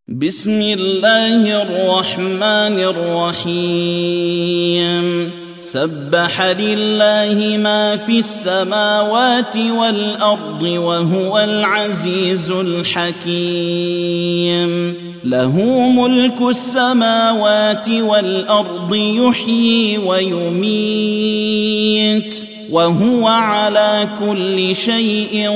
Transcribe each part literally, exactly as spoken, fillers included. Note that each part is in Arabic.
بسم الله الرحمن الرحيم سبح لله ما في السماوات والأرض وهو العزيز الحكيم له ملك السماوات والأرض يحيي ويميت وهو على كل شيء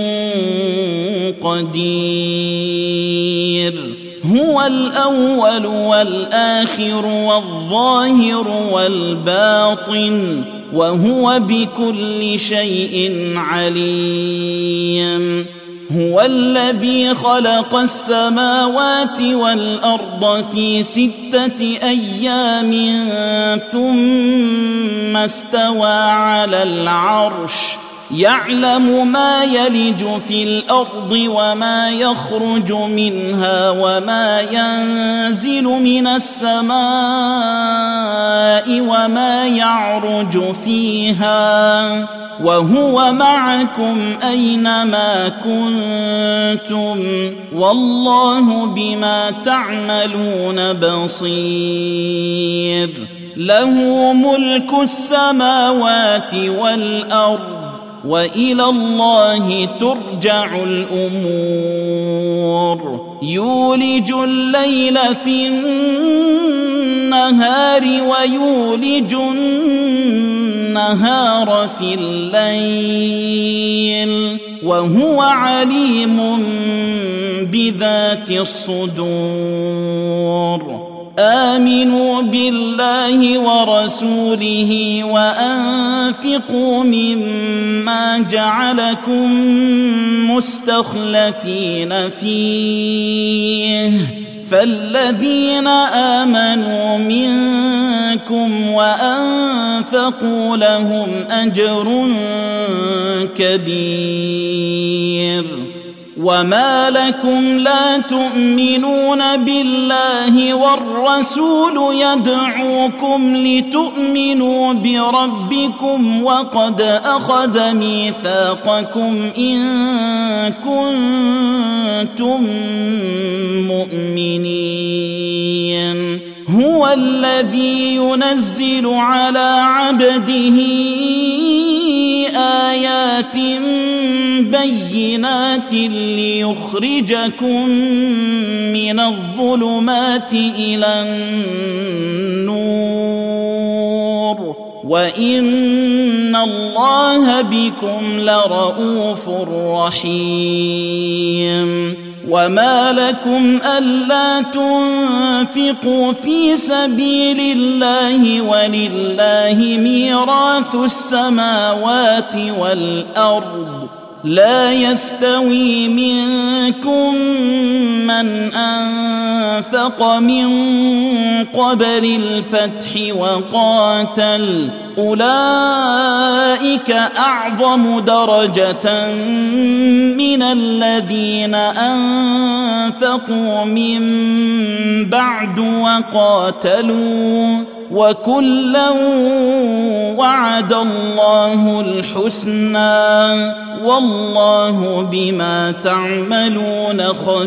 قدير هو الأول والآخر والظاهر والباطن وهو بكل شيء عليم هو الذي خلق السماوات والأرض في ستة أيام ثم استوى على العرش يعلم ما يلج في الأرض وما يخرج منها وما ينزل من السماء وما يعرج فيها وهو معكم أينما كنتم والله بما تعملون بصير له ملك السماوات والأرض وإلى الله ترجع الأمور يولج الليل في النهار ويولج النهار في الليل وهو عليم بذات الصدور آمنوا بالله ورسوله وأنفقوا مما جعلكم مستخلفين فيه فالذين آمنوا منكم وأنفقوا لهم أجر كبير وما لكم لا تؤمنون بالله والرسول يدعوكم لتؤمنوا بربكم وقد أخذ ميثاقكم إن كنتم مؤمنين هو الذي ينزل على عبده آيات بينات ليخرجكم من الظلمات إلى النور وإن الله بكم لرؤوف رحيم وما لكم ألا تنفقوا في سبيل الله ولله ميراث السماوات والأرض لا يستوي منكم من أنفق من قبل الفتح وقاتل أولئك أعظم درجة من الذين أنفقوا من بعد وقاتلوا وكلا وعد الله الحسنى والله بما تعملون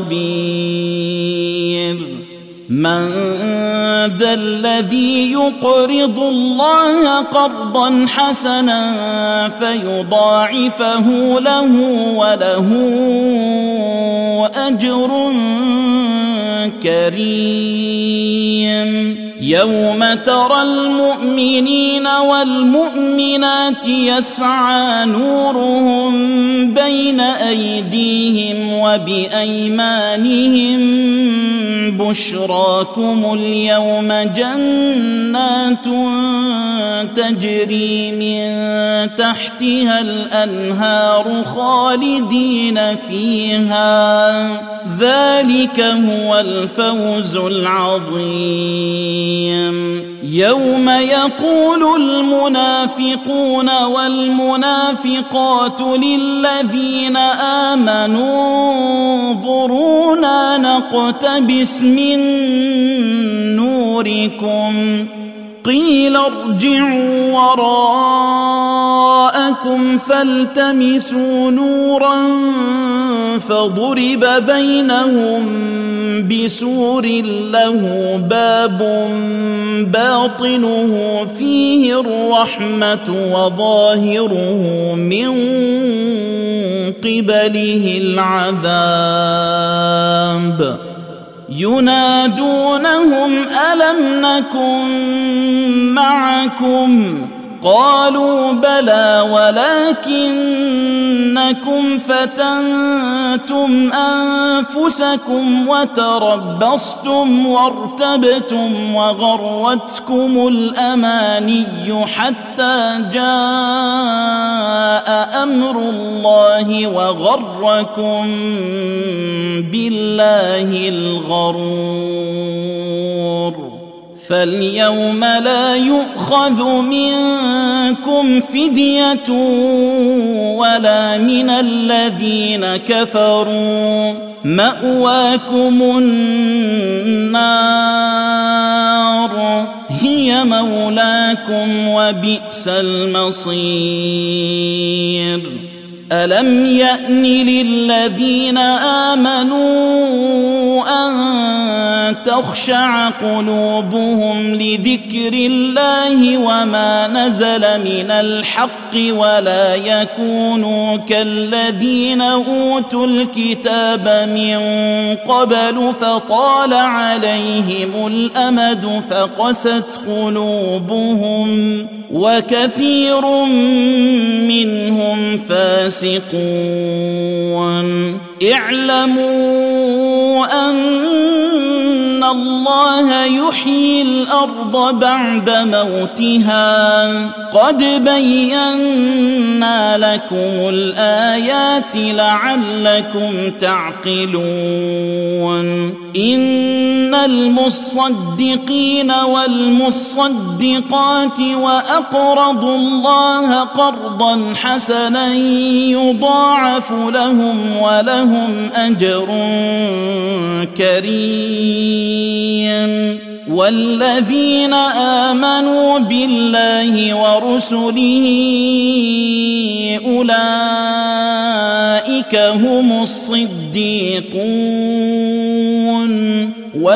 خبير من ذا الذي يقرض الله قرضا حسنا فيضاعفه له وله أجر كريم يوم ترى المؤمنين والمؤمنات يسعى نورهم بين أيديهم وبأيمانهم بشراكم اليوم جنات تجري من تحتها الأنهار خالدين فيها ذلك هو الفوز العظيم يوم يقول المنافقون والمنافقات للذين آمنوا انظرونا نقتبس من نوركم قيل ارجعوا وراءكم وراءكم فالتمسوا نورا فضرب بينهم بسور له باب باطنه فيه الرحمة وظاهره من قبله العذاب ينادونهم ألم نكن معكم قالوا بلى ولكنكم فتنتم أنفسكم وتربصتم وارتبتم وغرتكم الأماني حتى جاء أمر الله وغركم بالله الغرور فاليوم لا يؤخذ منكم فدية ولا من الذين كفروا مأواكم النار هي مولاكم وبئس المصير ألم يأن للذين آمنوا أن تخشع قلوبهم لذكر الله وما نزل من الحق ولا يكونوا كالذين أوتوا الكتاب من قبل فطال عليهم الأمد فقست قلوبهم وكثير منهم فاسقون اعلموا أن الله يحيي الأرض بعد موتها قد بينا لكم الآيات لعلكم تعقلون إن المصدقين والمصدقات وأقرضوا الله قرضا حسنا يضاعف لهم ولهم أجر كريم والذين آمنوا بالله ورسله أولئك هم الصديقون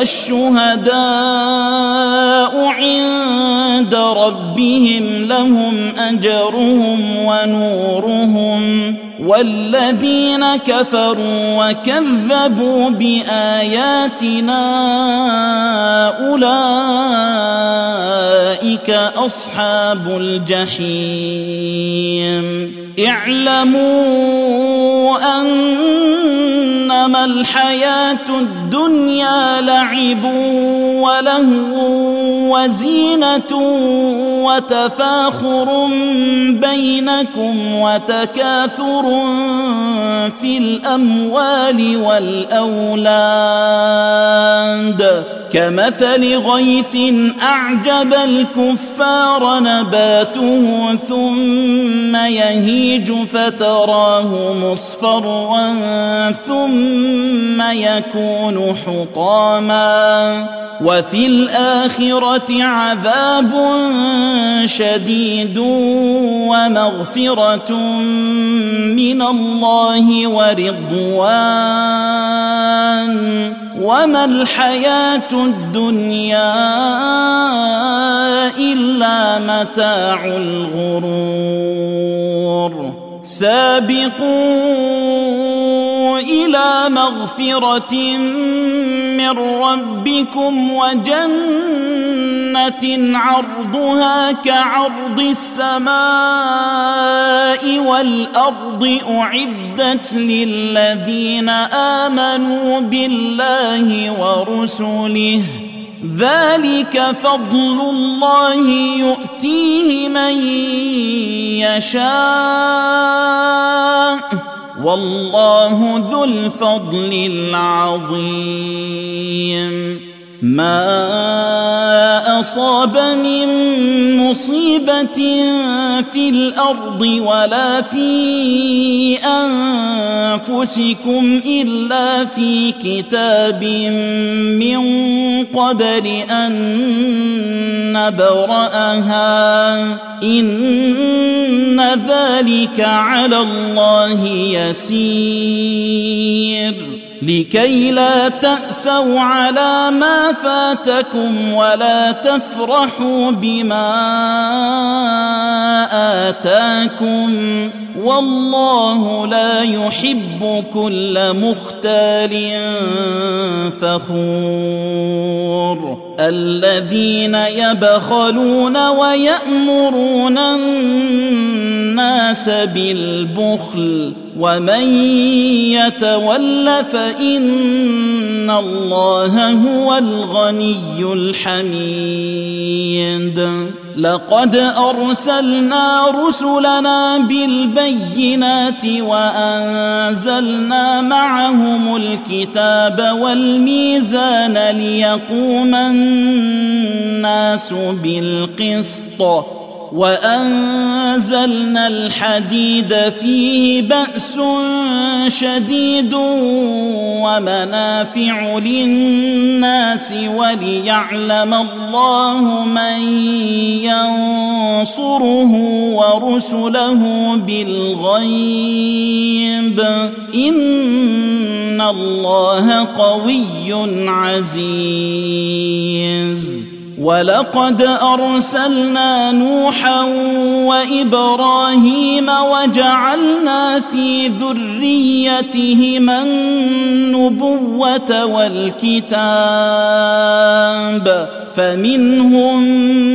والشهداء عند ربهم لهم أجرهم ونورهم والذين كفروا وكذبوا بآياتنا أولئك أصحاب الجحيم اعلموا أنما الحياة الدنيا لعب ولهو وزينة وتفاخر بينكم وتكاثر في الأموال والأولاد كمثل غيث أعجب الكفار نباته ثم يهيج فتراه مصفرا ثم يكون حطاما وفي الآخرة عذاب شديد ومغفرة من الله ورضوان وما الحياة الدنيا إلا متاع الغرور سابقوا إلى مغفرة من ربكم وجنة عرضها كعرض السماء والأرض أعدت للذين آمنوا بالله ورسله ذلك فضل الله يؤتيه من يشاء والله ذو الفضل العظيم ما أصاب من مصيبة في الأرض ولا في أنفسكم إلا في كتاب من قبل أن نبرأها إن ذلك على الله يسير لكي لا تأسوا على ما فاتكم ولا تفرحوا بما آتاكم والله لا يحب كل مختال فخور الذين يبخلون ويأمرون الناس بالبخل ومن يتول فإن الله هو الغني الحميد لقد أرسلنا رسلنا بالبينات وأنزلنا معهم الكتاب والميزان ليقوم الناس بالقسط وأنزلنا الحديد فيه بأس شديد ومنافع للناس وليعلم الله من ينصره ورسله بالغيب إن الله قوي عزيز ولقد أرسلنا نوحا وإبراهيم وجعلنا في ذريتهما النبوة والكتاب فمنهم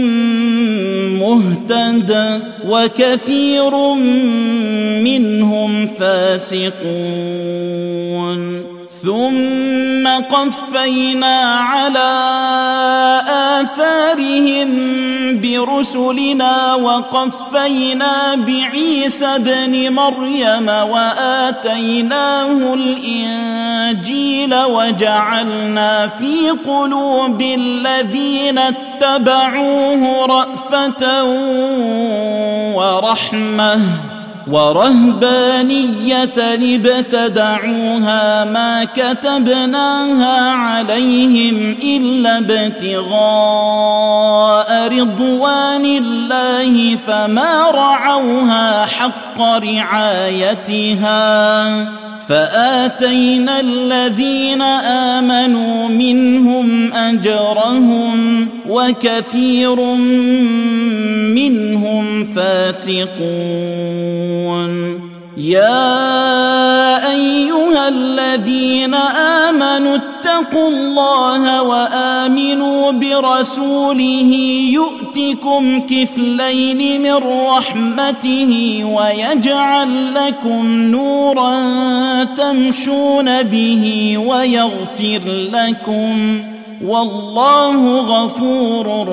مهتد وكثير منهم فاسقون ثم قفينا على آثارهم برسلنا وقفينا بعيسى ابن مريم وآتيناه الإنجيل وجعلنا في قلوب الذين اتبعوه رأفة ورحمة ورهبانية ابتدعوها ما كتبناها عليهم إلا ابتغاء رضوان الله فما رعوها حق رعايتها فآتينا الذين آمنوا منهم أجرهم وكثير منهم فاسقون يا أيها الذين آمنوا اتقوا الله وآمنوا برسوله يؤتكم كفلين من رحمته ويجعل لكم نورا تمشون به ويغفر لكم والله غفور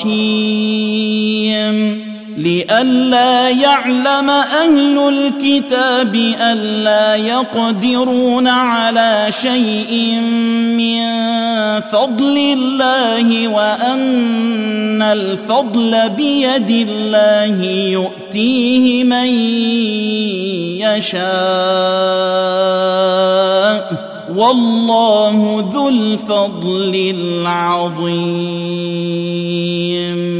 رحيم لئلا يعلم أهل الكتاب ألا يقدرون على شيء من فضل الله وأن الفضل بيد الله يؤتيه من يشاء والله ذو الفضل العظيم